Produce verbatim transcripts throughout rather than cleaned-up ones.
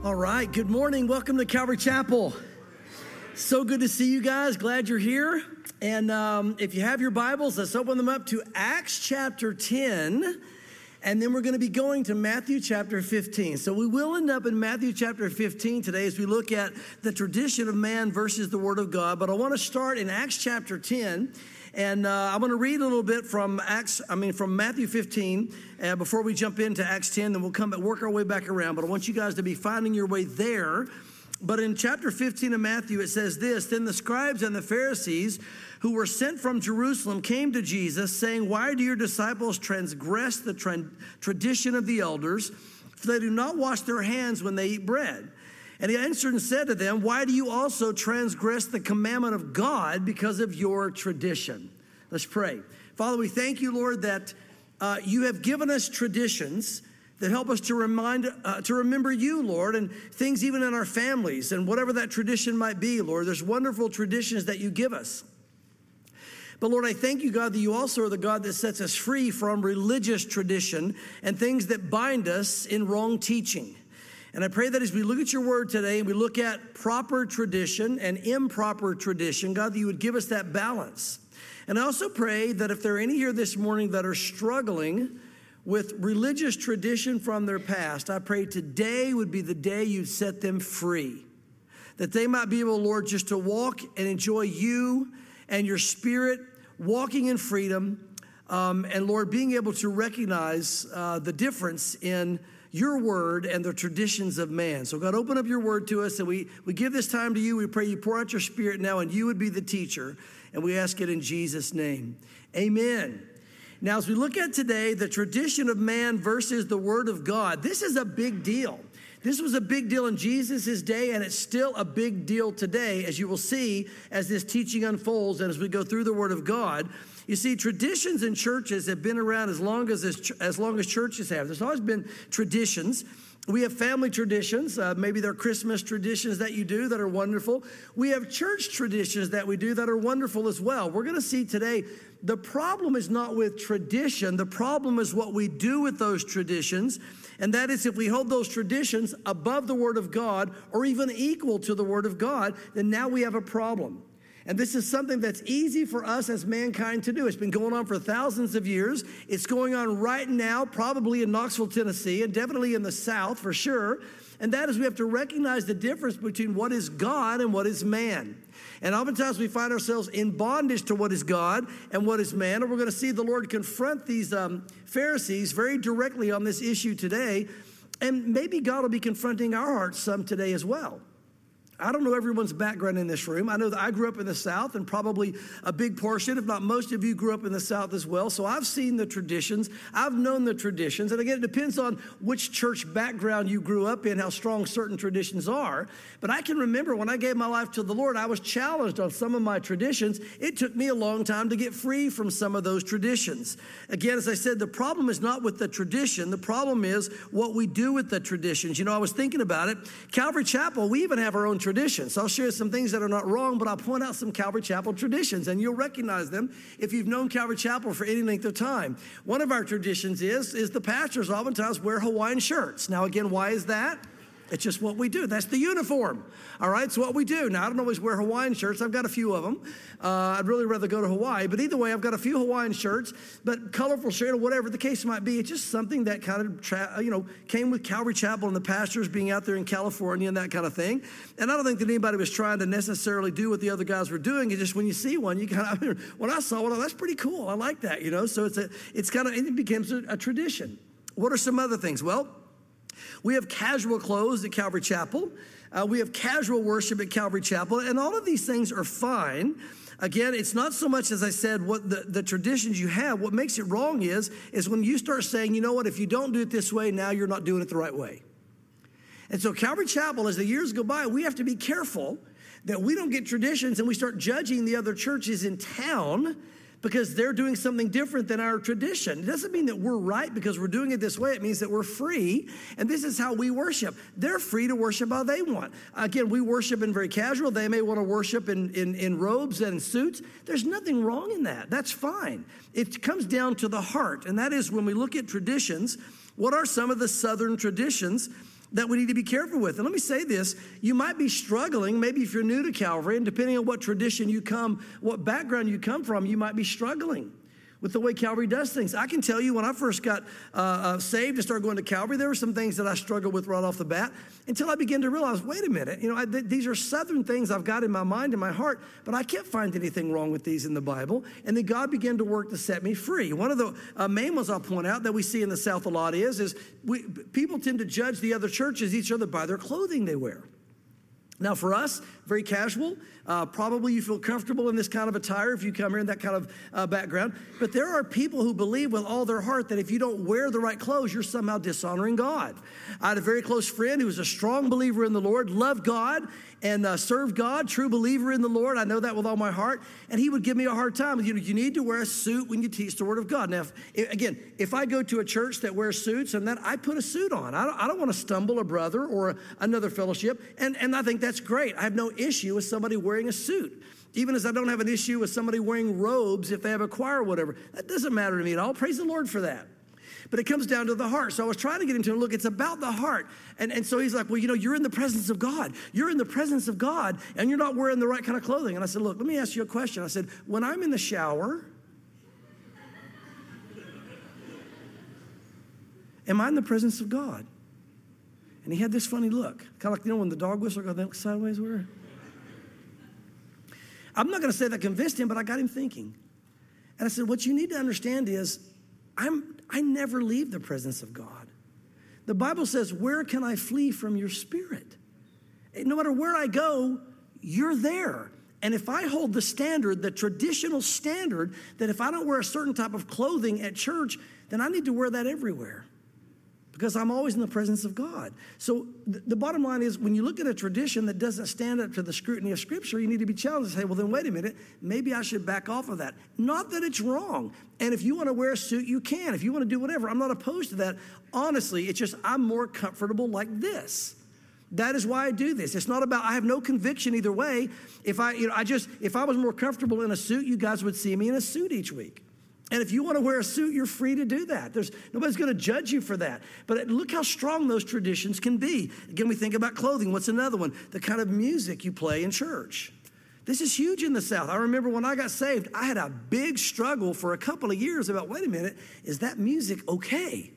All right, good morning. Welcome to Calvary Chapel. So good to see you guys. Glad you're here. And um, if you have your Bibles, let's open them up to Acts chapter ten. And then we're going to be going to Matthew chapter fifteen. So we will end up in Matthew chapter fifteen today as we look at the tradition of man versus the Word of God. But I want to start in Acts chapter ten. And uh, I'm going to read a little bit from Acts, I mean, from Matthew fifteen uh, before we jump into Acts ten. Then we'll come back, work our way back around. But I want you guys to be finding your way there. But in chapter fifteen of Matthew, it says this: Then the scribes and the Pharisees who were sent from Jerusalem came to Jesus, saying, Why do your disciples transgress the tra- tradition of the elders? For they do not wash their hands when they eat bread. And he answered and said to them, Why do you also transgress the commandment of God because of your tradition? Let's pray. Father, we thank you, Lord, that uh, you have given us traditions that help us to remind, uh, to remember you, Lord, and things even in our families and whatever that tradition might be, Lord. There's wonderful traditions that you give us. But Lord, I thank you, God, that you also are the God that sets us free from religious tradition and things that bind us in wrong teaching. And I pray that as we look at your word today and we look at proper tradition and improper tradition, God, that you would give us that balance. And I also pray that if there are any here this morning that are struggling with religious tradition from their past, I pray today would be the day you set them free. That they might be able, Lord, just to walk and enjoy you and your spirit, walking in freedom, um, and Lord, being able to recognize uh, the difference in your word and the traditions of man. So God, open up your word to us, and we, we give this time to you. We pray you pour out your spirit now, and you would be the teacher, and we ask it in Jesus' name. Amen. Now, as we look at today, the tradition of man versus the word of God, this is a big deal. This was a big deal in Jesus' day, and it's still a big deal today, as you will see as this teaching unfolds and as we go through the word of God. You see, traditions in churches have been around as long as as long as churches have. There's always been traditions. We have family traditions. Uh, maybe they're Christmas traditions that you do that are wonderful. We have church traditions that we do that are wonderful as well. We're going to see today the problem is not with tradition. The problem is what we do with those traditions. And that is if we hold those traditions above the Word of God or even equal to the Word of God, then now we have a problem. And this is something that's easy for us as mankind to do. It's been going on for thousands of years. It's going on right now, probably in Knoxville, Tennessee, and definitely in the South for sure. And that is we have to recognize the difference between what is God and what is man. And oftentimes we find ourselves in bondage to what is God and what is man. And we're going to see the Lord confront these um, Pharisees very directly on this issue today. And maybe God will be confronting our hearts some today as well. I don't know everyone's background in this room. I know that I grew up in the South, and probably a big portion, if not most of you, grew up in the South as well. So I've seen the traditions. I've known the traditions. And again, it depends on which church background you grew up in, how strong certain traditions are. But I can remember when I gave my life to the Lord, I was challenged on some of my traditions. It took me a long time to get free from some of those traditions. Again, as I said, the problem is not with the tradition. The problem is what we do with the traditions. You know, I was thinking about it. Calvary Chapel, we even have our own traditions. Traditions. So I'll share some things that are not wrong, but I'll point out some Calvary Chapel traditions, and you'll recognize them if you've known Calvary Chapel for any length of time. One of our traditions is, is the pastors oftentimes wear Hawaiian shirts. Now, again, why is that? It's just what we do. That's the uniform. All right, it's what we do. Now, I don't always wear Hawaiian shirts. I've got a few of them. Uh, I'd really rather go to Hawaii. But either way, I've got a few Hawaiian shirts. But colorful shirt or whatever the case might be, it's just something that kind of, tra- you know, came with Calvary Chapel and the pastors being out there in California and that kind of thing. And I don't think that anybody was trying to necessarily do what the other guys were doing. It's just when you see one, you kind of, I mean, when I saw one, oh, that's pretty cool. I like that, you know. So it's a, it's kind of, it becomes a, a tradition. What are some other things? Well, we have casual clothes at Calvary Chapel. Uh, we have casual worship at Calvary Chapel. And all of these things are fine. Again, it's not so much, as I said, what the, the traditions you have. What makes it wrong is, is when you start saying, you know what, if you don't do it this way, now you're not doing it the right way. And so Calvary Chapel, as the years go by, we have to be careful that we don't get traditions and we start judging the other churches in town because they're doing something different than our tradition. It doesn't mean that we're right because we're doing it this way. It means that we're free, and this is how we worship. They're free to worship how they want. Again, we worship in very casual. They may want to worship in, in, in robes and suits. There's nothing wrong in that. That's fine. It comes down to the heart, and that is when we look at traditions, what are some of the Southern traditions that we need to be careful with. And let me say this, you might be struggling, maybe if you're new to Calvary, and depending on what tradition you come, what background you come from, you might be struggling with the way Calvary does things. I can tell you when I first got uh, uh, saved and started going to Calvary, there were some things that I struggled with right off the bat until I began to realize, wait a minute, you know, I, th- these are Southern things I've got in my mind and my heart, but I can't find anything wrong with these in the Bible. And then God began to work to set me free. One of the uh, main ones I'll point out that we see in the South a lot is, is we, people tend to judge the other churches, each other, by their clothing they wear. Now, for us, very casual. Uh, probably you feel comfortable in this kind of attire if you come here in that kind of uh, background. But there are people who believe with all their heart that if you don't wear the right clothes, you're somehow dishonoring God. I had a very close friend who was a strong believer in the Lord, loved God, and uh, served God, true believer in the Lord. I know that with all my heart. And he would give me a hard time. You know, you need to wear a suit when you teach the Word of God. Now, if, again, if I go to a church that wears suits and then I put a suit on, I don't, I don't want to stumble a brother or another fellowship. And, and I think that's great. I have no issue with somebody wearing a suit. Even as I don't have an issue with somebody wearing robes if they have a choir or whatever. That doesn't matter to me at all. Praise the Lord for that. But it comes down to the heart. So I was trying to get him to look, it's about the heart. And, and so he's like, well, you know, you're in the presence of God. You're in the presence of God, and you're not wearing the right kind of clothing. And I said, look, let me ask you a question. I said, when I'm in the shower, am I in the presence of God? And he had this funny look, kind of like, you know, when the dog whistle goes sideways with her. I'm not going to say that convinced him, but I got him thinking. And I said, what you need to understand is, I'm, I never leave the presence of God. The Bible says, where can I flee from your spirit? No matter where I go, you're there. And if I hold the standard, the traditional standard, that if I don't wear a certain type of clothing at church, then I need to wear that everywhere. Because I'm always in the presence of God. So th- the bottom line is, when you look at a tradition that doesn't stand up to the scrutiny of Scripture, you need to be challenged and say, well, then wait a minute, maybe I should back off of that. Not that it's wrong. And if you want to wear a suit, you can. If you want to do whatever, I'm not opposed to that. Honestly, it's just I'm more comfortable like this. That is why I do this. It's not about, I have no conviction either way. If I, you know, I just, if I was more comfortable in a suit, you guys would see me in a suit each week. And if you want to wear a suit, you're free to do that. There's nobody's going to judge you for that. But look how strong those traditions can be. Again, we think about clothing. What's another one? The kind of music you play in church. This is huge in the South. I remember when I got saved, I had a big struggle for a couple of years about, wait a minute, is that music okay?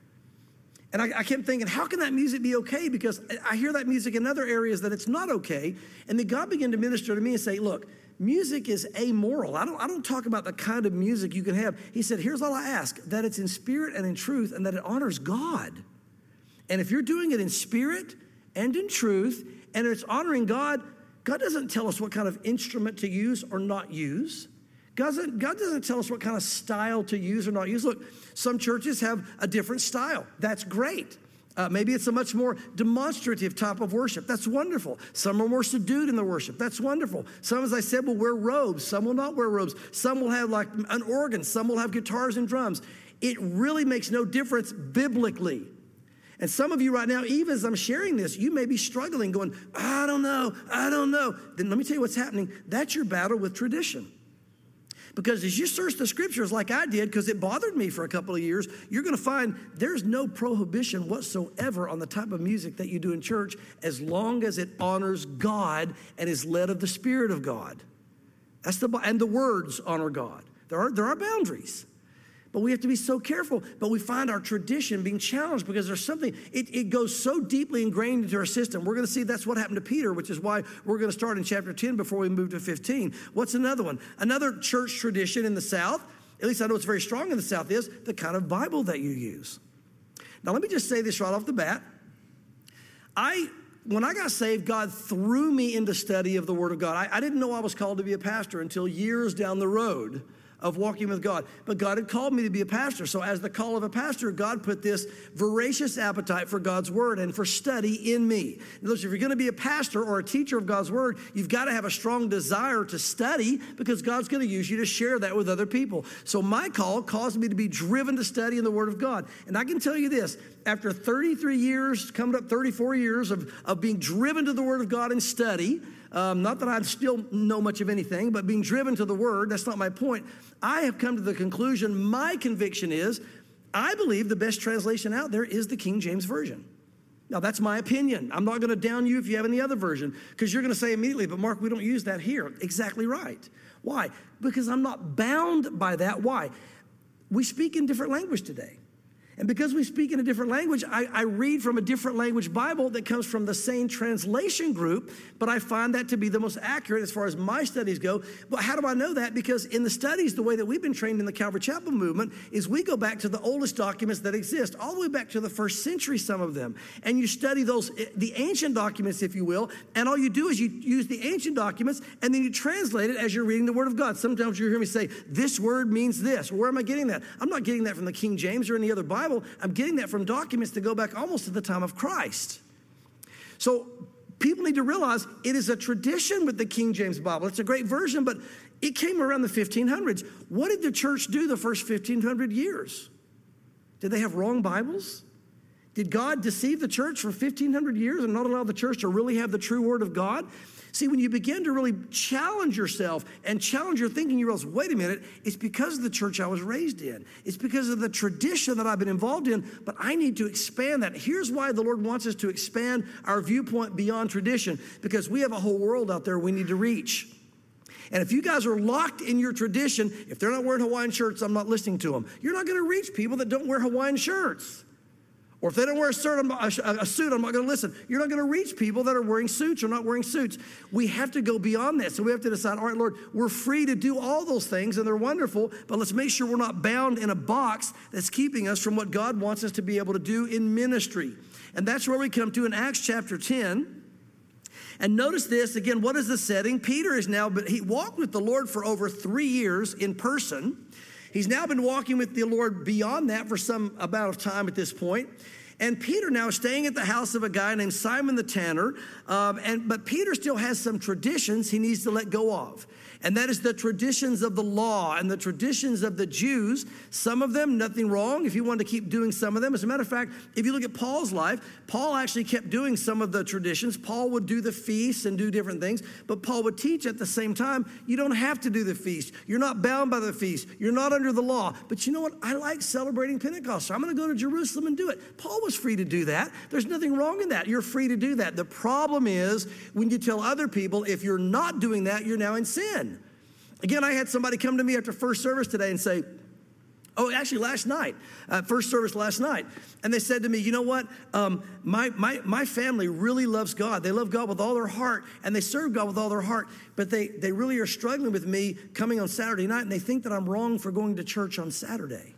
And I, I kept thinking, how can that music be okay? Because I hear that music in other areas that it's not okay. And then God began to minister to me and say, look, music is amoral. I don't, I don't talk about the kind of music you can have. He said, here's all I ask, that it's in spirit and in truth and that it honors God. And if you're doing it in spirit and in truth and it's honoring God, God doesn't tell us what kind of instrument to use or not use. God doesn't, God doesn't tell us what kind of style to use or not use. Look, some churches have a different style. That's great. Uh, maybe it's a much more demonstrative type of worship. That's wonderful. Some are more subdued in the worship. That's wonderful. Some, as I said, will wear robes. Some will not wear robes. Some will have like an organ. Some will have guitars and drums. It really makes no difference biblically. And some of you right now, even as I'm sharing this, you may be struggling going, I don't know, I don't know. Then let me tell you what's happening. That's your battle with tradition. Because as you search the Scriptures like I did, because it bothered me for a couple of years, you're going to find there's no prohibition whatsoever on the type of music that you do in church as long as it honors God and is led of the Spirit of God. That's the and the words honor God. There are, there are boundaries. But we have to be so careful. But we find our tradition being challenged because there's something, it, it goes so deeply ingrained into our system. We're going to see that's what happened to Peter, which is why we're going to start in chapter ten before we move to fifteen. What's another one? Another church tradition in the South, at least I know it's very strong in the South, is the kind of Bible that you use. Now, let me just say this right off the bat. I... When I got saved, God threw me into study of the Word of God. I, I didn't know I was called to be a pastor until years down the road of walking with God. But God had called me to be a pastor. So as the call of a pastor, God put this voracious appetite for God's Word and for study in me. In other words, if you're going to be a pastor or a teacher of God's Word, you've got to have a strong desire to study because God's going to use you to share that with other people. So my call caused me to be driven to study in the Word of God. And I can tell you this, after thirty-three years, coming up thirty-four years of, of being driven to the Word of God and study, Um, not that I still know much of anything, but being driven to the Word, that's not my point. I have come to the conclusion, my conviction is, I believe the best translation out there is the King James Version. Now, that's my opinion. I'm not going to down you if you have any other version, because you're going to say immediately, but Mark, we don't use that here. Exactly right. Why? Because I'm not bound by that. Why? We speak in different language today. And because we speak in a different language, I, I read from a different language Bible that comes from the same translation group, but I find that to be the most accurate as far as my studies go. But how do I know that? Because in the studies, the way that we've been trained in the Calvary Chapel movement is we go back to the oldest documents that exist, all the way back to the first century, some of them. And you study those, the ancient documents, if you will, and all you do is you use the ancient documents and then you translate it as you're reading the Word of God. Sometimes you hear me say, this word means this. Where am I getting that? I'm not getting that from the King James or any other Bible. I'm getting that from documents that go back almost to the time of Christ. So people need to realize it is a tradition with the King James Bible. It's a great version, but it came around the fifteen hundreds. What did the church do the first fifteen hundred years? Did they have wrong Bibles? Did God deceive the church for fifteen hundred years and not allow the church to really have the true Word of God? See, when you begin to really challenge yourself and challenge your thinking, you realize, wait a minute, it's because of the church I was raised in. It's because of the tradition that I've been involved in, but I need to expand that. Here's why the Lord wants us to expand our viewpoint beyond tradition, because we have a whole world out there we need to reach. And if you guys are locked in your tradition, if they're not wearing Hawaiian shirts, I'm not listening to them. You're not going to reach people that don't wear Hawaiian shirts. Or if they don't wear a suit, I'm not, a suit, I'm not going to listen. You're not going to reach people that are wearing suits or not wearing suits. We have to go beyond this. So we have to decide, all right, Lord, we're free to do all those things, and they're wonderful, but let's make sure we're not bound in a box that's keeping us from what God wants us to be able to do in ministry. And that's where we come to in Acts chapter ten. And notice this, again, what is the setting? Peter is now, but he walked with the Lord for over three years in person. He's now been walking with the Lord beyond that for some amount of time at this point. And Peter now is staying at the house of a guy named Simon the Tanner. Um, and but Peter still has some traditions he needs to let go of. And that is the traditions of the law and the traditions of the Jews. Some of them, nothing wrong if you want to keep doing some of them. As a matter of fact, if you look at Paul's life, Paul actually kept doing some of the traditions. Paul would do the feasts and do different things, but Paul would teach at the same time, you don't have to do the feast. You're not bound by the feast. You're not under the law. But you know what? I like celebrating Pentecost, so I'm going to go to Jerusalem and do it. Paul was free to do that. There's nothing wrong in that. You're free to do that. The problem is when you tell other people, if you're not doing that, you're now in sin. Again, I had somebody come to me after first service today and say, oh, actually last night, uh, first service last night. And they said to me, you know what? Um, my, my, my family really loves God. They love God with all their heart, and they serve God with all their heart. But they, they really are struggling with me coming on Saturday night, and they think that I'm wrong for going to church on Saturday.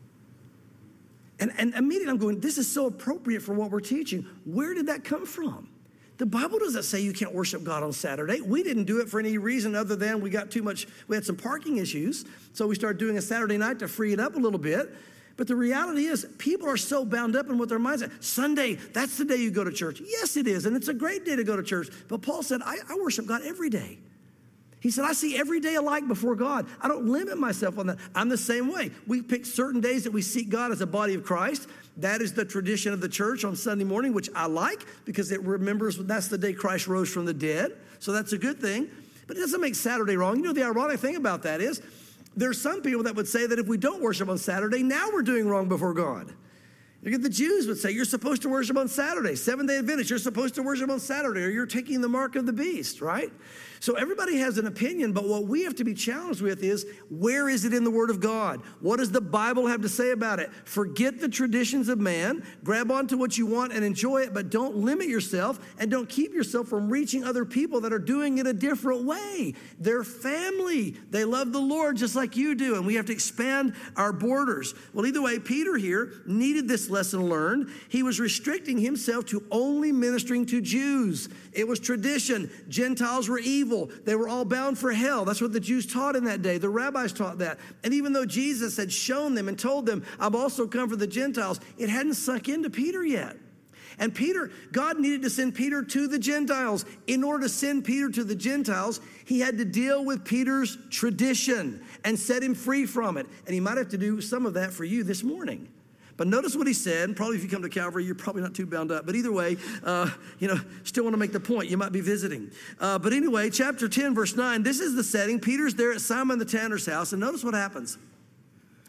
And, and immediately I'm going, this is so appropriate for what we're teaching. Where did that come from? The Bible doesn't say you can't worship God on Saturday. We didn't do it for any reason other than we got too much, we had some parking issues. So we started doing a Saturday night to free it up a little bit. But the reality is people are so bound up in what their minds are. Sunday, that's the day you go to church. Yes, it is. And it's a great day to go to church. But Paul said, I, I worship God every day. He said, I see every day alike before God. I don't limit myself on that. I'm the same way. We pick certain days that we seek God as a body of Christ. That is the tradition of the church on Sunday morning, which I like because it remembers that's the day Christ rose from the dead. So that's a good thing. But it doesn't make Saturday wrong. You know, the ironic thing about that is there's some people that would say that if we don't worship on Saturday, now we're doing wrong before God. Look at the Jews would say, you're supposed to worship on Saturday. Seventh-day Adventist, you're supposed to worship on Saturday, or you're taking the mark of the beast, right? So everybody has an opinion, but what we have to be challenged with is, where is it in the Word of God? What does the Bible have to say about it? Forget the traditions of man, grab onto what you want and enjoy it, but don't limit yourself and don't keep yourself from reaching other people that are doing it a different way. They're family. They love the Lord just like you do, and we have to expand our borders. Well, either way, Peter here needed this lesson learned. He was restricting himself to only ministering to Jews. It was tradition. Gentiles were evil. They were all bound for hell. That's what the Jews taught in that day. The rabbis taught that. And even though Jesus had shown them and told them, I've also come for the Gentiles, it hadn't sunk into Peter yet. And Peter, God needed to send Peter to the Gentiles. In order to send Peter to the Gentiles, he had to deal with Peter's tradition and set him free from it. And he might have to do some of that for you this morning. But notice what he said. Probably if you come to Calvary, you're probably not too bound up. But either way, uh, you know, still want to make the point. You might be visiting. Uh, but anyway, chapter ten, verse nine, this is the setting. Peter's there at Simon the Tanner's house. And notice what happens.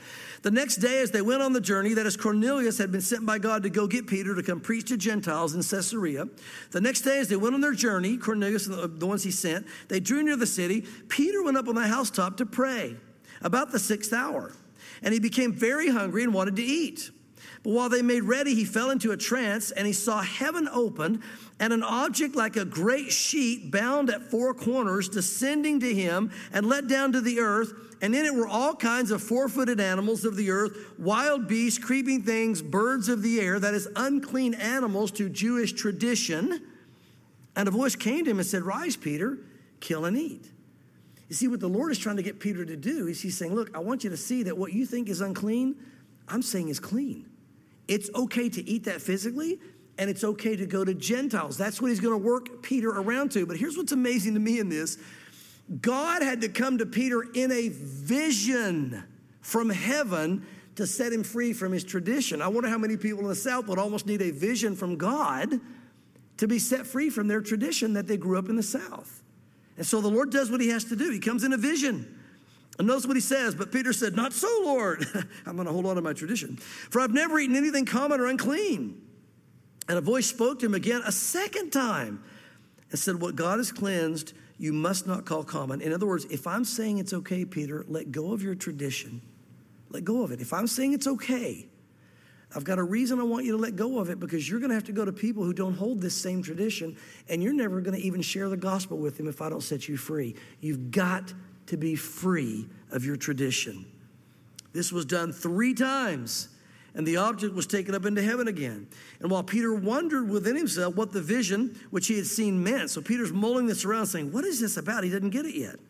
The next day, as they went on the journey, that is, Cornelius had been sent by God to go get Peter to come preach to Gentiles in Caesarea. The next day, as they went on their journey, Cornelius and the, the ones he sent, they drew near the city. Peter went up on the housetop to pray about the sixth hour. And he became very hungry and wanted to eat. But while they made ready, he fell into a trance, and he saw heaven opened, and an object like a great sheet bound at four corners descending to him and let down to the earth. And in it were all kinds of four-footed animals of the earth, wild beasts, creeping things, birds of the air, that is, unclean animals to Jewish tradition. And a voice came to him and said, "Rise, Peter, kill and eat." You see, what the Lord is trying to get Peter to do is he's saying, look, I want you to see that what you think is unclean, I'm saying is clean. It's okay to eat that physically, and it's okay to go to Gentiles. That's what he's going to work Peter around to. But here's what's amazing to me in this. God had to come to Peter in a vision from heaven to set him free from his tradition. I wonder how many people in the South would almost need a vision from God to be set free from their tradition that they grew up in the South. And so the Lord does what he has to do. He comes in a vision. And notice what he says. But Peter said, "Not so, Lord." I'm going to hold on to my tradition. "For I've never eaten anything common or unclean." And a voice spoke to him again a second time and said, "What God has cleansed, you must not call common." In other words, if I'm saying it's okay, Peter, let go of your tradition. Let go of it. If I'm saying it's okay, I've got a reason I want you to let go of it, because you're going to have to go to people who don't hold this same tradition, and you're never going to even share the gospel with them if I don't set you free. You've got to be free of your tradition. This was done three times, and the object was taken up into heaven again. And while Peter wondered within himself what the vision which he had seen meant, so Peter's mulling this around saying, what is this about? He doesn't get it yet.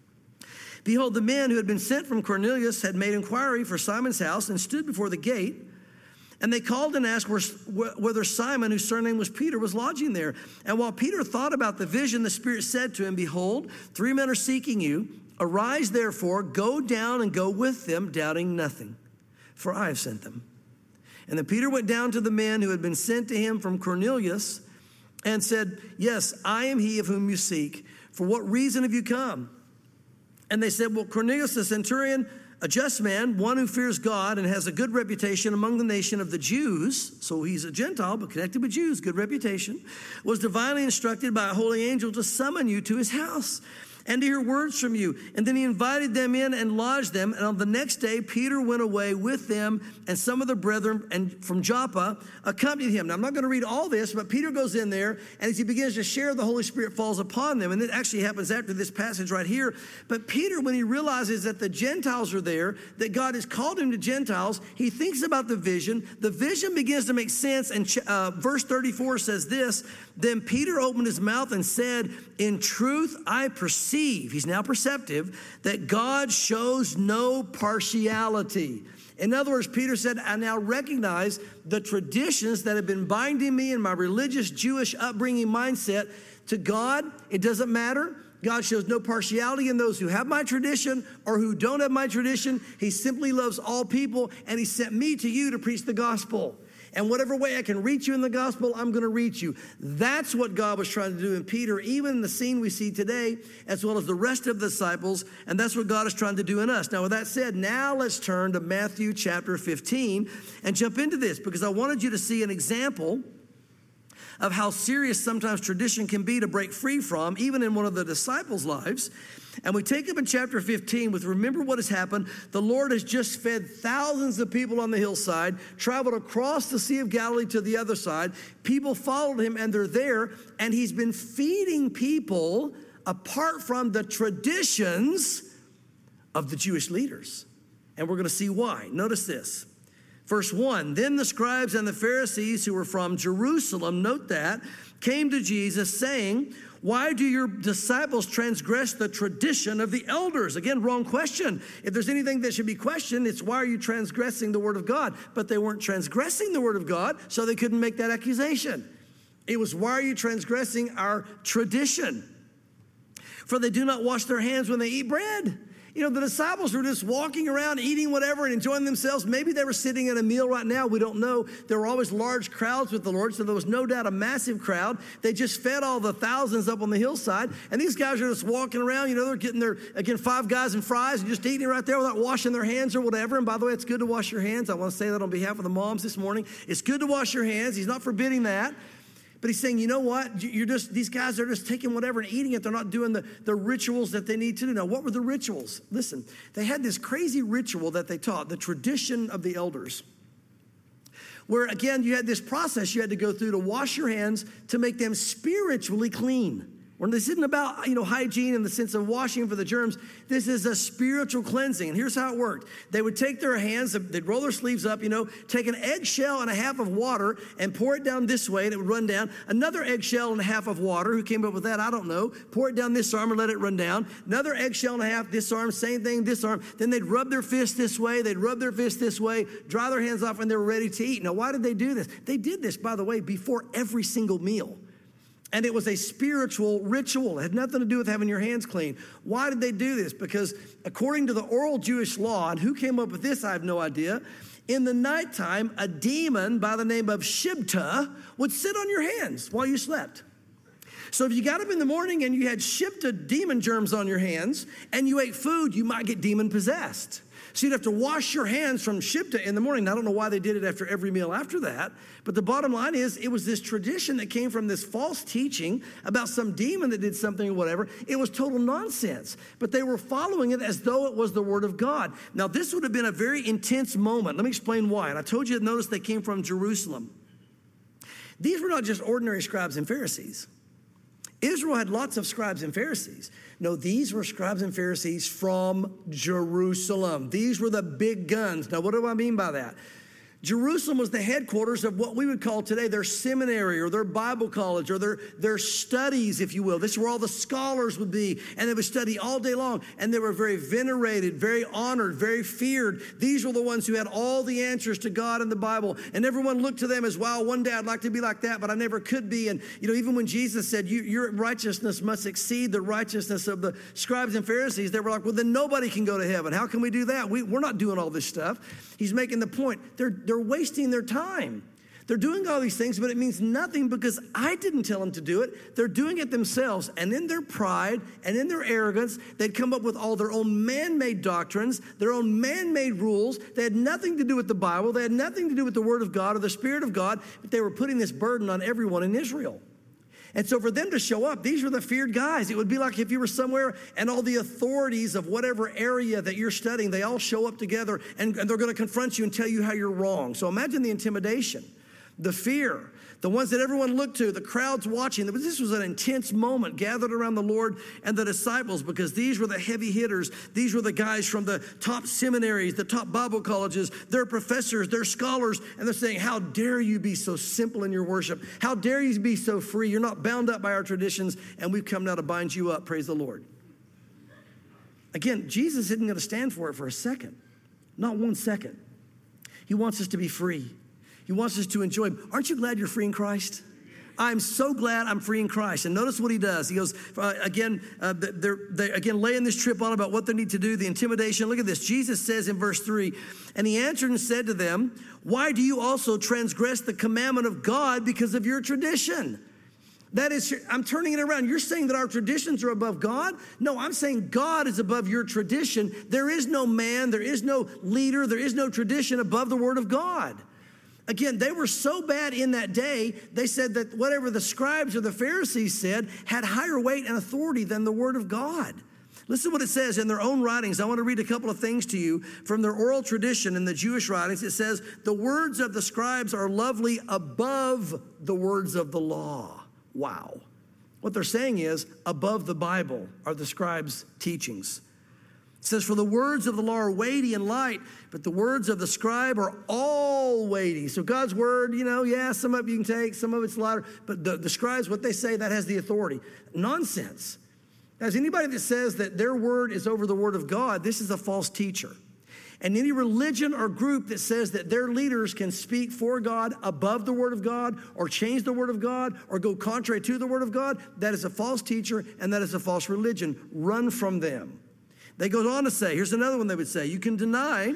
Behold, the men who had been sent from Cornelius had made inquiry for Simon's house and stood before the gate. And they called and asked whether Simon, whose surname was Peter, was lodging there. And while Peter thought about the vision, the Spirit said to him, "Behold, three men are seeking you. Arise, therefore, go down and go with them, doubting nothing, for I have sent them." And then Peter went down to the men who had been sent to him from Cornelius and said, "Yes, I am he of whom you seek. For what reason have you come?" And they said, "Well, Cornelius the centurion, a just man, one who fears God and has a good reputation among the nation of the Jews," so he's a Gentile but connected with Jews, good reputation, "was divinely instructed by a holy angel to summon you to his house and to hear words from you." And then he invited them in and lodged them. And on the next day, Peter went away with them, and some of the brethren and from Joppa accompanied him. Now, I'm not going to read all this, but Peter goes in there, and as he begins to share, the Holy Spirit falls upon them. And it actually happens after this passage right here. But Peter, when he realizes that the Gentiles are there, that God has called him to Gentiles, he thinks about the vision. The vision begins to make sense, and uh, verse thirty-four says this, "Then Peter opened his mouth and said, 'In truth, I perceive,'" he's now perceptive, "'that God shows no partiality.'" In other words, Peter said, I now recognize the traditions that have been binding me in my religious Jewish upbringing mindset. To God, it doesn't matter. God shows no partiality in those who have my tradition or who don't have my tradition. He simply loves all people, and he sent me to you to preach the gospel. And whatever way I can reach you in the gospel, I'm going to reach you. That's what God was trying to do in Peter, even in the scene we see today, as well as the rest of the disciples. And that's what God is trying to do in us. Now, with that said, now let's turn to Matthew chapter fifteen and jump into this, because I wanted you to see an example of how serious sometimes tradition can be to break free from, even in one of the disciples' lives. And we take up in chapter fifteen with, remember what has happened. The Lord has just fed thousands of people on the hillside, traveled across the Sea of Galilee to the other side. People followed him, and they're there, and he's been feeding people apart from the traditions of the Jewish leaders. And we're going to see why. Notice this. Verse one, "Then the scribes and the Pharisees who were from Jerusalem," note that, "came to Jesus saying, 'Why do your disciples transgress the tradition of the elders?'" Again, wrong question. If there's anything that should be questioned, it's why are you transgressing the word of God? But they weren't transgressing the word of God, so they couldn't make that accusation. It was, why are you transgressing our tradition? "For they do not wash their hands when they eat bread. You know, the disciples were just walking around, eating whatever and enjoying themselves. Maybe they were sitting at a meal right now. We don't know. There were always large crowds with the Lord, so there was no doubt a massive crowd. They just fed all the thousands up on the hillside, and these guys are just walking around. You know, they're getting their, again, five guys and fries and just eating right there without washing their hands or whatever. And by the way, it's good to wash your hands. I want to say that on behalf of the moms this morning. It's good to wash your hands. He's not forbidding that. But he's saying, you know what? You're just, these guys are just taking whatever and eating it. They're not doing the, the rituals that they need to do. Now, what were the rituals? Listen, they had this crazy ritual that they taught, the tradition of the elders, where, again, you had this process you had to go through to wash your hands to make them spiritually clean. When this isn't about, you know, hygiene in the sense of washing for the germs, this is a spiritual cleansing. And here's how it worked. They would take their hands, they'd roll their sleeves up, you know, take an eggshell and a half of water and pour it down this way, and it would run down. Another eggshell and a half of water. Who came up with that? I don't know. Pour it down this arm and let it run down. Another eggshell and a half, this arm, same thing, this arm. Then they'd rub their fist this way, they'd rub their fist this way, dry their hands off, and they were ready to eat. Now, why did they do this? They did this, by the way, before every single meal. And it was a spiritual ritual. It had nothing to do with having your hands clean. Why did they do this? Because according to the oral Jewish law, and who came up with this, I have no idea, in the nighttime, a demon by the name of Shibta would sit on your hands while you slept. So if you got up in the morning and you had Shibta demon germs on your hands and you ate food, you might get demon possessed. So you'd have to wash your hands from Shibta in the morning. I don't know why they did it after every meal after that. But the bottom line is it was this tradition that came from this false teaching about some demon that did something or whatever. It was total nonsense. But they were following it as though it was the word of God. Now, this would have been a very intense moment. Let me explain why. And I told you, notice they came from Jerusalem. These were not just ordinary scribes and Pharisees. Israel had lots of scribes and Pharisees. No, these were scribes and Pharisees from Jerusalem. These were the big guns. Now, what do I mean by that? Jerusalem was the headquarters of what we would call today their seminary or their Bible college or their, their studies, if you will. This is where all the scholars would be, and they would study all day long, and they were very venerated, very honored, very feared. These were the ones who had all the answers to God and the Bible, and everyone looked to them as, wow, one day I'd like to be like that, but I never could be. And, you know, even when Jesus said, you, your righteousness must exceed the righteousness of the scribes and Pharisees, they were like, well, then nobody can go to heaven. How can we do that? We, we're not doing all this stuff. He's making the point. They're They're wasting their time. They're doing all these things, but it means nothing because I didn't tell them to do it. They're doing it themselves. And in their pride and in their arrogance, they'd come up with all their own man-made doctrines, their own man-made rules. They had nothing to do with the Bible. They had nothing to do with the Word of God or the Spirit of God, but they were putting this burden on everyone in Israel. And so for them to show up, these were the feared guys. It would be like if you were somewhere and all the authorities of whatever area that you're studying, they all show up together and, and they're going to confront you and tell you how you're wrong. So imagine the intimidation, the fear, the ones that everyone looked to, the crowds watching. This was an intense moment gathered around the Lord and the disciples because these were the heavy hitters. These were the guys from the top seminaries, the top Bible colleges. They're professors, they're scholars, and they're saying, how dare you be so simple in your worship? How dare you be so free? You're not bound up by our traditions, and we've come now to bind you up. Praise the Lord. Again, Jesus isn't going to stand for it for a second, not one second. He wants us to be free. He wants us to enjoy him. Aren't you glad you're free in Christ? I'm so glad I'm free in Christ. And notice what he does. He goes, uh, again, uh, they're, they're again laying this trip on about what they need to do, the intimidation. Look at this. Jesus says in verse three, and he answered and said to them, why do you also transgress the commandment of God because of your tradition? That is, I'm turning it around. You're saying that our traditions are above God? No, I'm saying God is above your tradition. There is no man, there is no leader, there is no tradition above the word of God. Again, they were so bad in that day, they said that whatever the scribes or the Pharisees said had higher weight and authority than the word of God. Listen to what it says in their own writings. I want to read a couple of things to you from their oral tradition in the Jewish writings. It says, the words of the scribes are lovely above the words of the law. Wow. What they're saying is, above the Bible are the scribes' teachings. It says, for the words of the law are weighty and light, but the words of the scribe are all weighty. So God's word, you know, yeah, some of it you can take, some of it's lighter, but the, the scribes, what they say, that has the authority. Nonsense. As anybody that says that their word is over the word of God, this is a false teacher. And any religion or group that says that their leaders can speak for God above the word of God or change the word of God or go contrary to the word of God, that is a false teacher and that is a false religion. Run from them. They go on to say, here's another one they would say, you can deny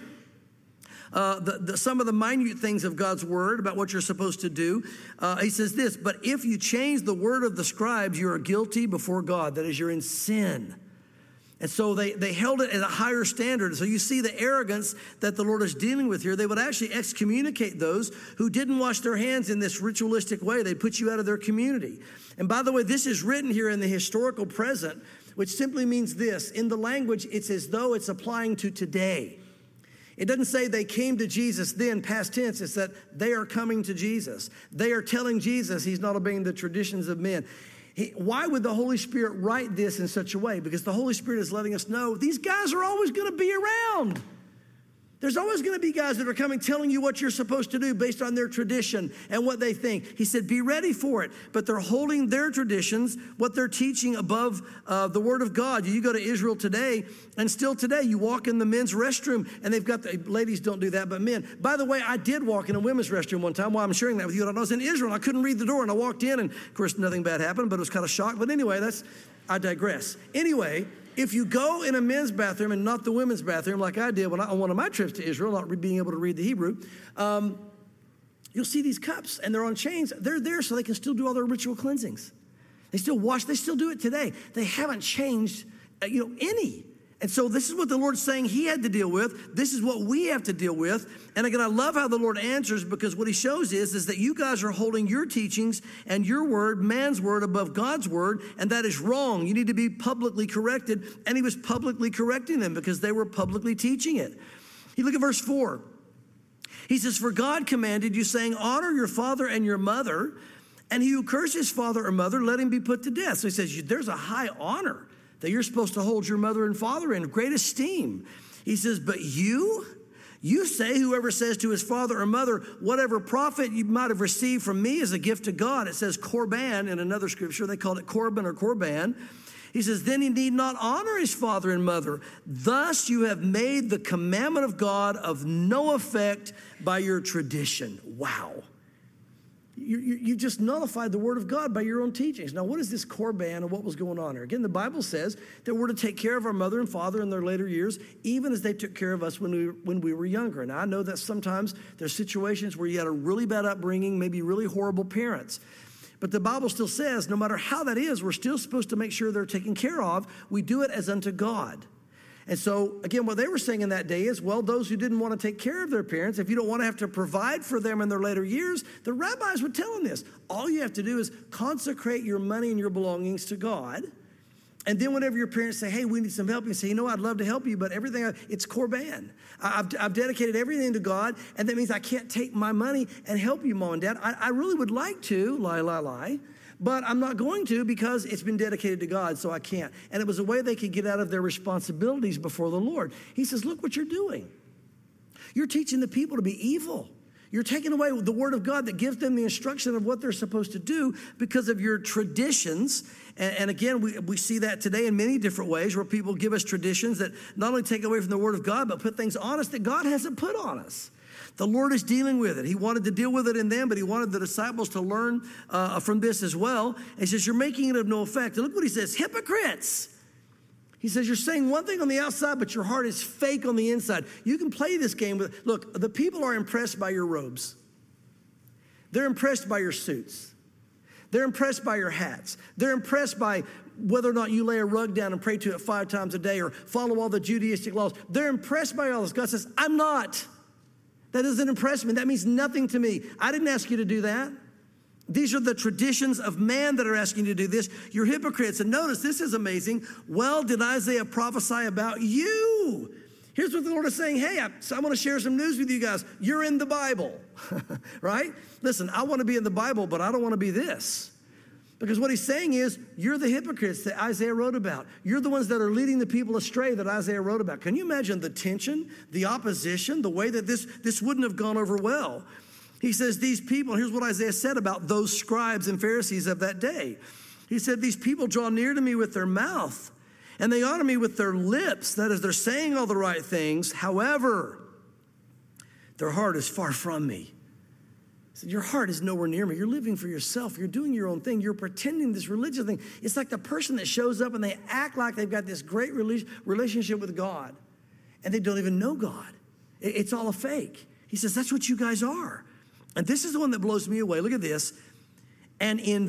Uh, the, the, some of the minute things of God's word about what you're supposed to do. Uh, he says this, but if you change the word of the scribes, you are guilty before God. That is, you're in sin. And so they, they held it at a higher standard. So you see the arrogance that the Lord is dealing with here. They would actually excommunicate those who didn't wash their hands in this ritualistic way. They'd put you out of their community. And by the way, this is written here in the historical present, which simply means this. In the language, it's as though it's applying to today. It doesn't say they came to Jesus then, past tense. It's that they are coming to Jesus. They are telling Jesus he's not obeying the traditions of men. He, why would the Holy Spirit write this in such a way? Because the Holy Spirit is letting us know these guys are always going to be around. There's always going to be guys that are coming telling you what you're supposed to do based on their tradition and what they think. He said, be ready for it. But they're holding their traditions, what they're teaching above uh, the word of God. You go to Israel today, and still today, you walk in the men's restroom, and they've got the, ladies don't do that, but men. By the way, I did walk in a women's restroom one time. While I'm sharing that with you, I was in Israel, and I couldn't read the door, and I walked in, and of course, nothing bad happened, but it was kind of shocked. But anyway, that's, I digress. Anyway, if you go in a men's bathroom and not the women's bathroom, like I did when I, on one of my trips to Israel, not re- being able to read the Hebrew, um, you'll see these cups, and they're on chains. They're there so they can still do all their ritual cleansings. They still wash. They still do it today. They haven't changed, uh, you know, any. And so this is what the Lord's saying he had to deal with. This is what we have to deal with. And again, I love how the Lord answers, because what he shows is, is that you guys are holding your teachings and your word, man's word, above God's word, and that is wrong. You need to be publicly corrected. And he was publicly correcting them because they were publicly teaching it. You look at verse four. He says, for God commanded you, saying, honor your father and your mother, and he who curses father or mother, let him be put to death. So he says, there's a high honor that you're supposed to hold your mother and father in great esteem. He says, but you, you say, whoever says to his father or mother, whatever profit you might have received from me is a gift to God. It says korban in another scripture. They called it korban or korban. He says, then he need not honor his father and mother. Thus you have made the commandment of God of no effect by your tradition. Wow. You, you, you just nullified the word of God by your own teachings. Now, what is this korban and what was going on here? Again, the Bible says that we're to take care of our mother and father in their later years, even as they took care of us when we, when we were younger. Now, I know that sometimes there's situations where you had a really bad upbringing, maybe really horrible parents. But the Bible still says no matter how that is, we're still supposed to make sure they're taken care of. We do it as unto God. And so, again, what they were saying in that day is, well, those who didn't want to take care of their parents, if you don't want to have to provide for them in their later years, the rabbis would tell them this. All you have to do is consecrate your money and your belongings to God. And then whenever your parents say, hey, we need some help, you say, you know, I'd love to help you, but everything, it's korban. I've, I've dedicated everything to God, and that means I can't take my money and help you, Mom and Dad. I, I really would like to, lie, lie, lie. But I'm not going to because it's been dedicated to God, so I can't. And it was a way they could get out of their responsibilities before the Lord. He says, look what you're doing. You're teaching the people to be evil. You're taking away the word of God that gives them the instruction of what they're supposed to do because of your traditions. And, and again, we, we see that today in many different ways where people give us traditions that not only take away from the word of God, but put things on us that God hasn't put on us. The Lord is dealing with it. He wanted to deal with it in them, but he wanted the disciples to learn uh, from this as well. And he says, you're making it of no effect. And look what he says, hypocrites. He says, you're saying one thing on the outside, but your heart is fake on the inside. You can play this game with, look, the people are impressed by your robes. They're impressed by your suits. They're impressed by your hats. They're impressed by whether or not you lay a rug down and pray to it five times a day or follow all the Judaistic laws. They're impressed by all this. God says, I'm not. That doesn't impress me. That means nothing to me. I didn't ask you to do that. These are the traditions of man that are asking you to do this. You're hypocrites. And notice, this is amazing. Well, did Isaiah prophesy about you? Here's what the Lord is saying. Hey, I, so I want to share some news with you guys. You're in the Bible, right? Listen, I want to be in the Bible, but I don't want to be this. Because what he's saying is, you're the hypocrites that Isaiah wrote about. You're the ones that are leading the people astray that Isaiah wrote about. Can you imagine the tension, the opposition, the way that this, this wouldn't have gone over well? He says these people, here's what Isaiah said about those scribes and Pharisees of that day. He said, these people draw near to me with their mouth, and they honor me with their lips. That is, they're saying all the right things. However, their heart is far from me. He said, your heart is nowhere near me. You're living for yourself. You're doing your own thing. You're pretending this religious thing. It's like the person that shows up and they act like they've got this great relationship with God, and they don't even know God. It's all a fake. He says, that's what you guys are. And this is the one that blows me away. Look at this. And in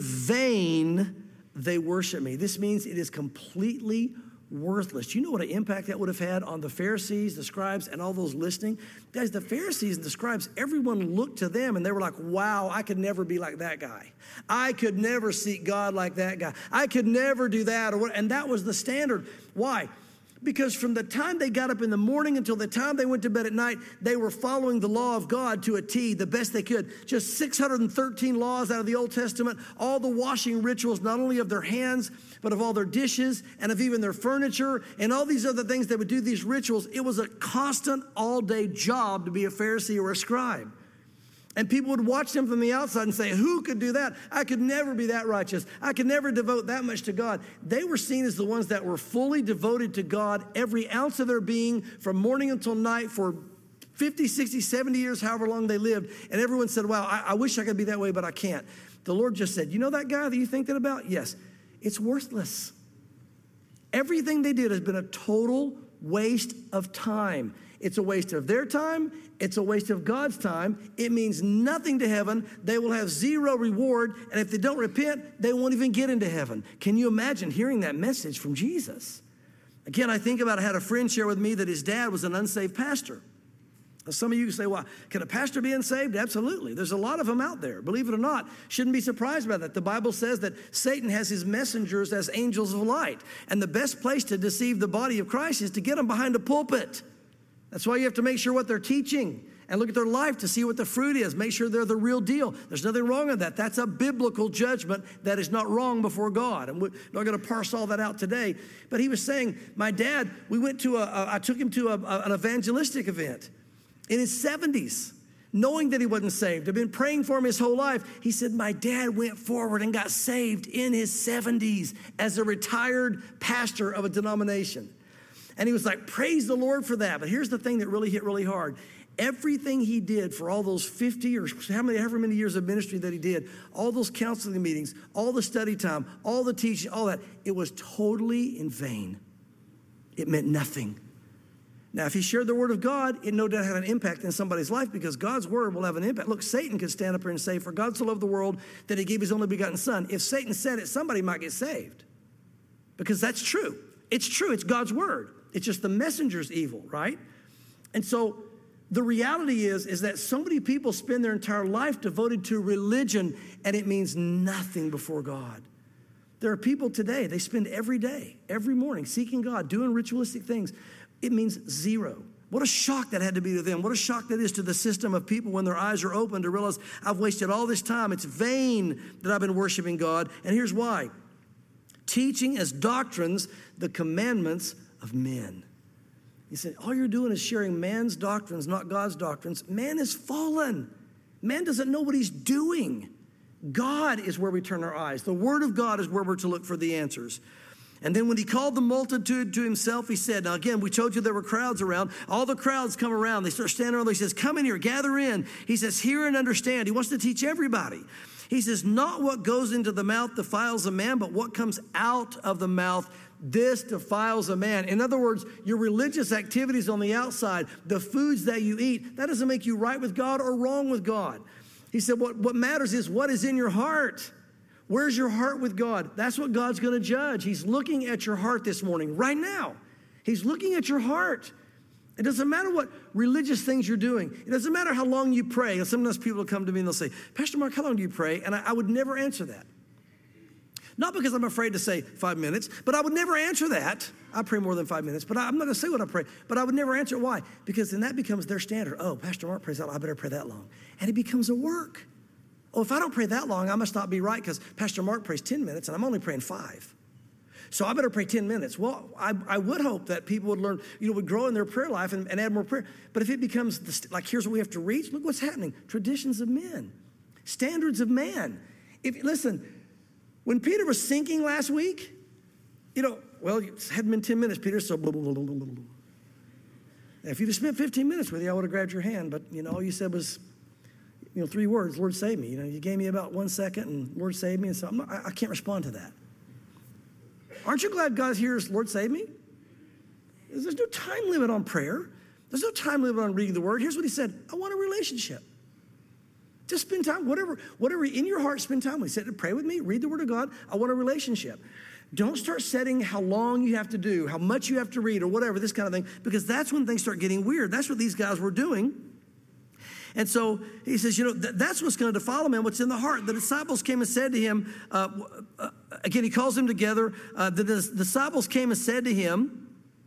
vain they worship me. This means it is completely worthless. Do you know what an impact that would have had on the Pharisees, the scribes, and all those listening? Guys, the Pharisees and the scribes, everyone looked to them and they were like, wow, I could never be like that guy. I could never seek God like that guy. I could never do that. Or what, and that was the standard. Why? Because from the time they got up in the morning until the time they went to bed at night, they were following the law of God to a T, the best they could. Just six hundred thirteen laws out of the Old Testament, all the washing rituals, not only of their hands, but of all their dishes and of even their furniture and all these other things they would do these rituals. It was a constant all-day job to be a Pharisee or a scribe. And people would watch them from the outside and say, who could do that? I could never be that righteous. I could never devote that much to God. They were seen as the ones that were fully devoted to God, every ounce of their being, from morning until night for fifty, sixty, seventy years, however long they lived. And everyone said, wow, I, I wish I could be that way, but I can't. The Lord just said, you know that guy that you think that about? Yes, it's worthless. Everything they did has been a total waste of time. It's a waste of their time. It's a waste of God's time. It means nothing to heaven. They will have zero reward. And if they don't repent, they won't even get into heaven. Can you imagine hearing that message from Jesus? Again, I think about, I had a friend share with me that his dad was an unsaved pastor. Now, some of you say, well, can a pastor be unsaved? Absolutely. There's a lot of them out there. Believe it or not, shouldn't be surprised by that. The Bible says that Satan has his messengers as angels of light. And the best place to deceive the body of Christ is to get them behind a pulpit. That's why you have to make sure what they're teaching and look at their life to see what the fruit is. Make sure they're the real deal. There's nothing wrong with that. That's a biblical judgment that is not wrong before God. And we're not going to parse all that out today. But he was saying, my dad, we went to a, a I took him to a, a, an evangelistic event in his seventies, knowing that he wasn't saved. I've been praying for him his whole life. He said, my dad went forward and got saved in his seventies as a retired pastor of a denomination. And he was like, praise the Lord for that. But here's the thing that really hit really hard. Everything he did for all those fifty or how many, however many years of ministry that he did, all those counseling meetings, all the study time, all the teaching, all that, it was totally in vain. It meant nothing. Now, if he shared the word of God, it no doubt had an impact in somebody's life because God's word will have an impact. Look, Satan could stand up here and say, for God so loved the world that he gave his only begotten son. If Satan said it, somebody might get saved because that's true. It's true. It's God's word. It's just the messenger's evil, right? And so the reality is, is that so many people spend their entire life devoted to religion, and it means nothing before God. There are people today, they spend every day, every morning, seeking God, doing ritualistic things. It means zero. What a shock that had to be to them. What a shock that is to the system of people when their eyes are open to realize, I've wasted all this time. It's vain that I've been worshiping God. And here's why. Teaching as doctrines the commandments of men. He said, all you're doing is sharing man's doctrines, not God's doctrines. Man is fallen. Man doesn't know what he's doing. God is where we turn our eyes. The word of God is where we're to look for the answers. And then when he called the multitude to himself, he said, now again, we told you there were crowds around. All the crowds come around. They start standing around. He says, come in here, gather in. He says, hear and understand. He wants to teach everybody. He says, not what goes into the mouth defiles a man, but what comes out of the mouth, this defiles a man. In other words, your religious activities on the outside, the foods that you eat, that doesn't make you right with God or wrong with God. He said, what, what matters is what is in your heart. Where's your heart with God? That's what God's going to judge. He's looking at your heart this morning, right now. He's looking at your heart. It doesn't matter what religious things you're doing. It doesn't matter how long you pray. And sometimes people will come to me and they'll say, Pastor Mark, how long do you pray? And I, I would never answer that. Not because I'm afraid to say five minutes, but I would never answer that. I pray more than five minutes, but I, I'm not going to say what I pray. But I would never answer. Why? Because then that becomes their standard. Oh, Pastor Mark prays that long. I better pray that long. And it becomes a work. Oh, if I don't pray that long, I must not be right because Pastor Mark prays ten minutes and I'm only praying five. So I better pray ten minutes. Well, I, I would hope that people would learn, you know, would grow in their prayer life and, and add more prayer. But if it becomes, the, like, here's what we have to reach, look what's happening. Traditions of men, standards of man. If listen, when Peter was sinking last week, you know, well, it hadn't been ten minutes, Peter, so blah, blah, blah, blah, blah, blah. If you'd have spent fifteen minutes with you, I would have grabbed your hand. But, you know, all you said was, you know, three words, Lord, save me. You know, you gave me about one second and Lord, save me. And so I'm not, I, I can't respond to that. Aren't you glad God hears, Lord, save me? There's no time limit on prayer. There's no time limit on reading the word. Here's what he said. I want a relationship. Just spend time, whatever, whatever in your heart, spend time with. He said, pray with me, read the word of God. I want a relationship. Don't start setting how long you have to do, how much you have to read or whatever, this kind of thing, because that's when things start getting weird. That's what these guys were doing. And so he says, you know, th- that's what's going to defile a man, what's in the heart. The disciples came and said to him, uh, uh, again, he calls them together. Uh, the, the disciples came and said to him,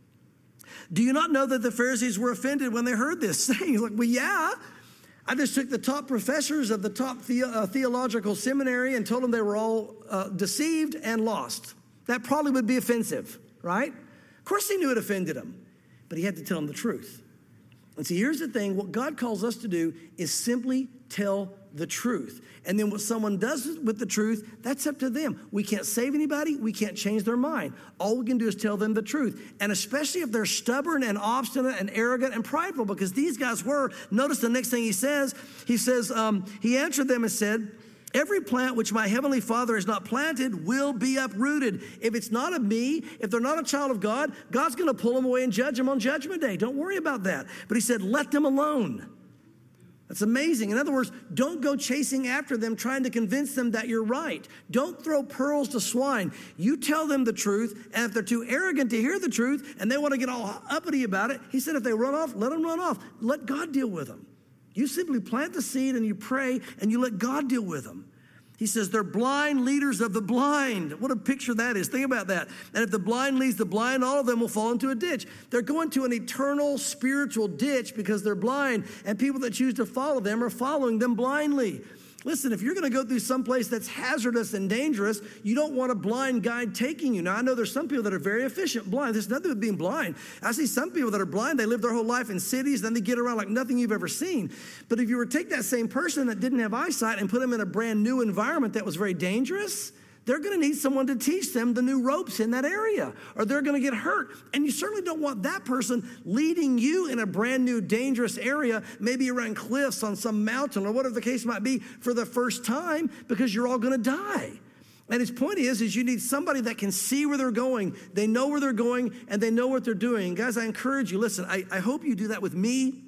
do you not know that the Pharisees were offended when they heard this saying? He's like, well, yeah. I just took the top professors of the top the, uh, theological seminary and told them they were all uh, deceived and lost. That probably would be offensive, right? Of course he knew it offended him, but he had to tell them the truth. And see, here's the thing. What God calls us to do is simply tell the truth. And then what someone does with the truth, that's up to them. We can't save anybody. We can't change their mind. All we can do is tell them the truth. And especially if they're stubborn and obstinate and arrogant and prideful, because these guys were. Notice the next thing he says. He says, um, he answered them and said, every plant which my heavenly Father has not planted will be uprooted. If it's not of me, if they're not a child of God, God's going to pull them away and judge them on Judgment Day. Don't worry about that. But he said, let them alone. That's amazing. In other words, don't go chasing after them, trying to convince them that you're right. Don't throw pearls to swine. You tell them the truth, and if they're too arrogant to hear the truth and they want to get all uppity about it, he said, if they run off, let them run off. Let God deal with them. You simply plant the seed and you pray and you let God deal with them. He says they're blind leaders of the blind. What a picture that is. Think about that. And if the blind leads the blind, all of them will fall into a ditch. They're going to an eternal spiritual ditch because they're blind, and people that choose to follow them are following them blindly. Listen, if you're going to go through someplace that's hazardous and dangerous, you don't want a blind guide taking you. Now, I know there's some people that are very efficient blind. There's nothing with being blind. I see some people that are blind. They live their whole life in cities, then they get around like nothing you've ever seen. But if you were to take that same person that didn't have eyesight and put them in a brand new environment that was very dangerous, they're going to need someone to teach them the new ropes in that area, or they're going to get hurt. And you certainly don't want that person leading you in a brand new dangerous area, maybe around cliffs on some mountain or whatever the case might be, for the first time, because you're all going to die. And his point is, is you need somebody that can see where they're going. They know where they're going, and they know what they're doing. Guys, I encourage you, listen, I, I hope you do that with me.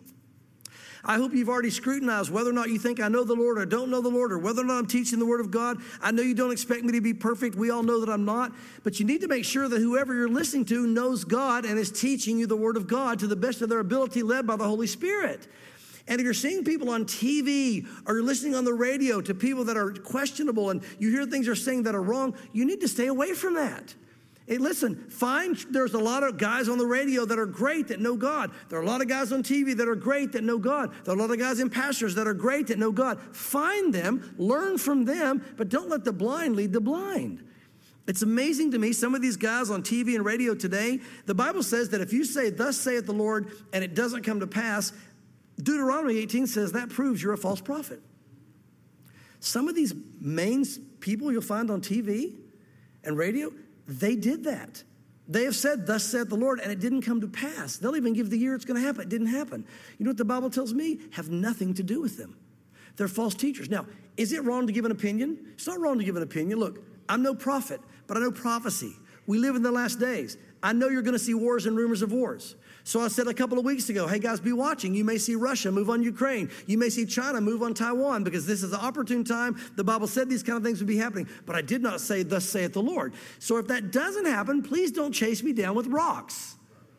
I hope you've already scrutinized whether or not you think I know the Lord or don't know the Lord, or whether or not I'm teaching the Word of God. I know you don't expect me to be perfect. We all know that I'm not. But you need to make sure that whoever you're listening to knows God and is teaching you the Word of God to the best of their ability, led by the Holy Spirit. And if you're seeing people on T V or you're listening on the radio to people that are questionable and you hear things they're saying that are wrong, you need to stay away from that. Hey, listen, find, there's a lot of guys on the radio that are great that know God. There are a lot of guys on T V that are great that know God. There are a lot of guys in pastors that are great that know God. Find them, learn from them, but don't let the blind lead the blind. It's amazing to me, some of these guys on T V and radio today, the Bible says that if you say, thus saith the Lord, and it doesn't come to pass, Deuteronomy eighteen says that proves you're a false prophet. Some of these main people you'll find on T V and radio, they did that. They have said, thus saith the Lord, and it didn't come to pass. They'll even give the year it's going to happen. It didn't happen. You know what the Bible tells me? Have nothing to do with them. They're false teachers. Now, is it wrong to give an opinion? It's not wrong to give an opinion. Look, I'm no prophet, but I know prophecy. We live in the last days. I know you're going to see wars and rumors of wars. So I said a couple of weeks ago, hey guys, be watching. You may see Russia move on Ukraine. You may see China move on Taiwan, because this is an opportune time. The Bible said these kind of things would be happening, but I did not say, thus saith the Lord. So if that doesn't happen, please don't chase me down with rocks.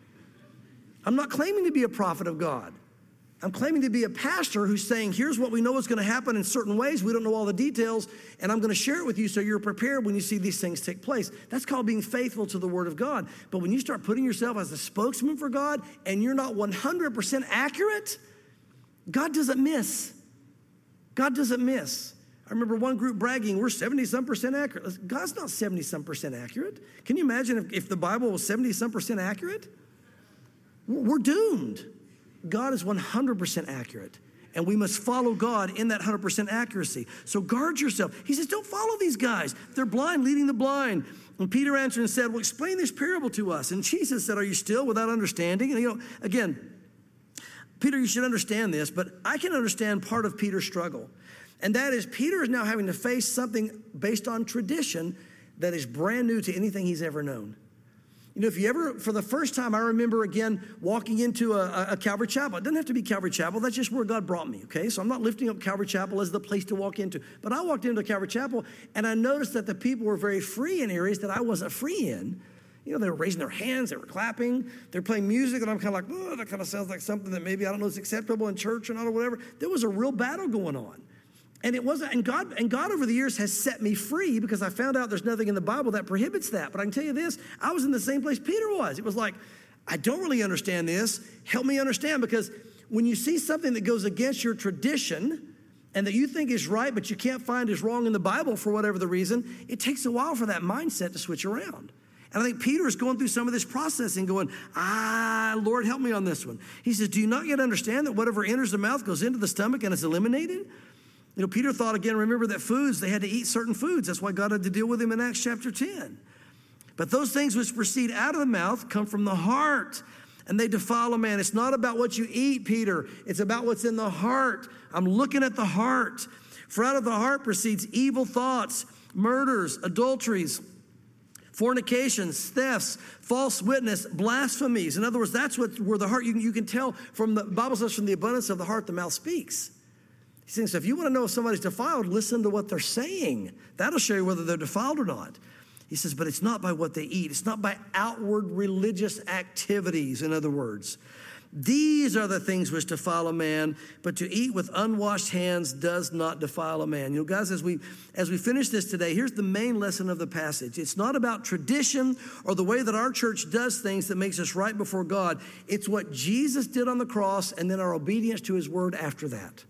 I'm not claiming to be a prophet of God. I'm claiming to be a pastor who's saying, here's what we know is going to happen in certain ways. We don't know all the details, and I'm going to share it with you so you're prepared when you see these things take place. That's called being faithful to the Word of God. But when you start putting yourself as a spokesman for God and you're not one hundred percent accurate, God doesn't miss. God doesn't miss. I remember one group bragging, we're seventy-some percent accurate. God's not seventy-some percent accurate. Can you imagine if, if the Bible was seventy-some percent accurate? We're doomed. God is one hundred percent accurate, and we must follow God in that one hundred percent accuracy. So guard yourself. He says, don't follow these guys. They're blind, leading the blind. And Peter answered and said, well, explain this parable to us. And Jesus said, are you still without understanding? And, you know, again, Peter, you should understand this, but I can understand part of Peter's struggle. And that is Peter is now having to face something based on tradition that is brand new to anything he's ever known. You know, if you ever, for the first time, I remember again walking into a, a Calvary Chapel. It doesn't have to be Calvary Chapel. That's just where God brought me, okay? So I'm not lifting up Calvary Chapel as the place to walk into. But I walked into Calvary Chapel, and I noticed that the people were very free in areas that I wasn't free in. You know, they were raising their hands, they were clapping, they're playing music, and I'm kind of like, oh, that kind of sounds like something that maybe I don't know is acceptable in church or not or whatever. There was a real battle going on. And it wasn't, and God, and God over the years has set me free because I found out there's nothing in the Bible that prohibits that. But I can tell you this, I was in the same place Peter was. It was like, I don't really understand this. Help me understand, because when you see something that goes against your tradition and that you think is right, but you can't find is wrong in the Bible for whatever the reason, it takes a while for that mindset to switch around. And I think Peter is going through some of this processing going, ah, Lord, help me on this one. He says, do you not yet understand that whatever enters the mouth goes into the stomach and is eliminated? You know, Peter thought again, remember that foods, they had to eat certain foods. That's why God had to deal with him in Acts chapter ten. But those things which proceed out of the mouth come from the heart, and they defile a man. It's not about what you eat, Peter. It's about what's in the heart. I'm looking at the heart. For out of the heart proceeds evil thoughts, murders, adulteries, fornications, thefts, false witness, blasphemies. In other words, that's what where the heart, you can, you can tell from the Bible says from the abundance of the heart, the mouth speaks. He's saying, so if you want to know if somebody's defiled, listen to what they're saying. That'll show you whether they're defiled or not. He says, but it's not by what they eat. It's not by outward religious activities, in other words. These are the things which defile a man, but to eat with unwashed hands does not defile a man. You know, guys, as we as we finish this today, here's the main lesson of the passage. It's not about tradition or the way that our church does things that makes us right before God. It's what Jesus did on the cross and then our obedience to his word after that.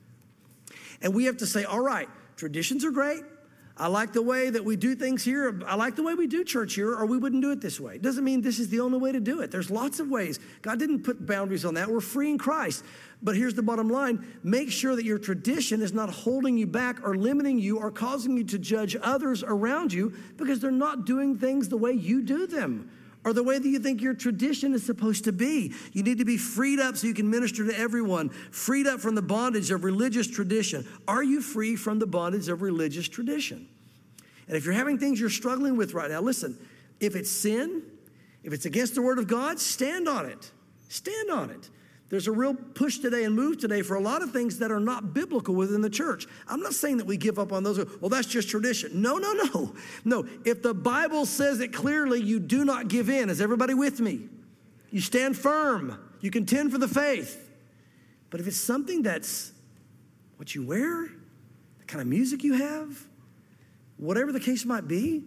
And we have to say, all right, traditions are great. I like the way that we do things here. I like the way we do church here, or we wouldn't do it this way. It doesn't mean this is the only way to do it. There's lots of ways. God didn't put boundaries on that. We're free in Christ. But here's the bottom line. Make sure that your tradition is not holding you back or limiting you or causing you to judge others around you because they're not doing things the way you do them, or the way that you think your tradition is supposed to be. You need to be freed up so you can minister to everyone, freed up from the bondage of religious tradition. Are you free from the bondage of religious tradition? And if you're having things you're struggling with right now, listen, if it's sin, if it's against the word of God, stand on it. Stand on it. There's a real push today and move today for a lot of things that are not biblical within the church. I'm not saying that we give up on those. Well, that's just tradition. No, no, no. No, if the Bible says it clearly, you do not give in. Is everybody with me? You stand firm. You contend for the faith. But if it's something that's what you wear, the kind of music you have, whatever the case might be,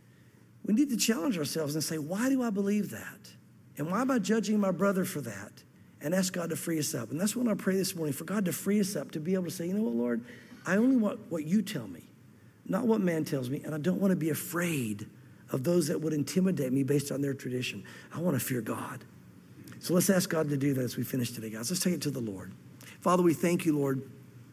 we need to challenge ourselves and say, why do I believe that? And why am I judging my brother for that? And ask God to free us up. And that's what I pray this morning, for God to free us up, to be able to say, you know what, Lord, I only want what you tell me, not what man tells me. And I don't want to be afraid of those that would intimidate me based on their tradition. I want to fear God. So let's ask God to do that as we finish today, guys. Let's take it to the Lord. Father, we thank you, Lord,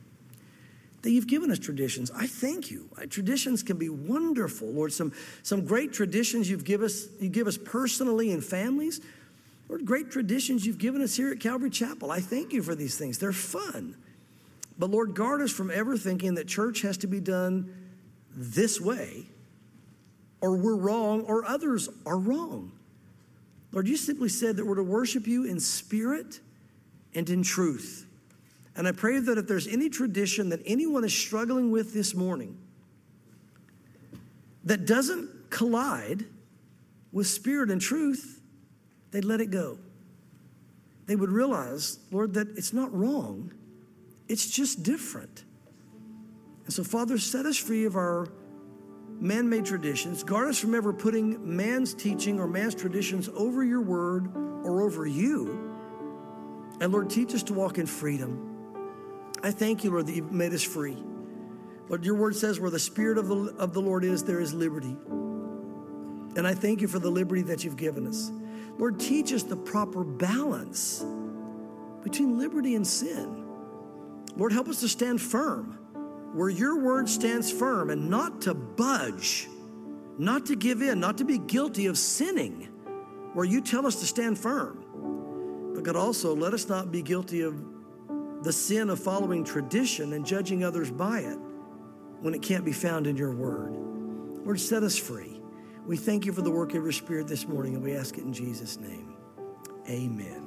that you've given us traditions. I thank you. Traditions can be wonderful, Lord. Some, some great traditions you've give us, you give us personally in families. Lord, great traditions you've given us here at Calvary Chapel. I thank you for these things. They're fun. But Lord, guard us from ever thinking that church has to be done this way, or we're wrong, or others are wrong. Lord, you simply said that we're to worship you in spirit and in truth. And I pray that if there's any tradition that anyone is struggling with this morning that doesn't collide with spirit and truth, they'd let it go. They would realize, Lord, that it's not wrong. It's just different. And so, Father, set us free of our man-made traditions. Guard us from ever putting man's teaching or man's traditions over your word or over you. And, Lord, teach us to walk in freedom. I thank you, Lord, that you've made us free. Lord, your word says where the Spirit of the, of the Lord is, there is liberty. And I thank you for the liberty that you've given us. Lord, teach us the proper balance between liberty and sin. Lord, help us to stand firm where your word stands firm and not to budge, not to give in, not to be guilty of sinning where you tell us to stand firm. But God, also let us not be guilty of the sin of following tradition and judging others by it when it can't be found in your word. Lord, set us free. We thank you for the work of your Spirit this morning, and we ask it in Jesus' name. Amen.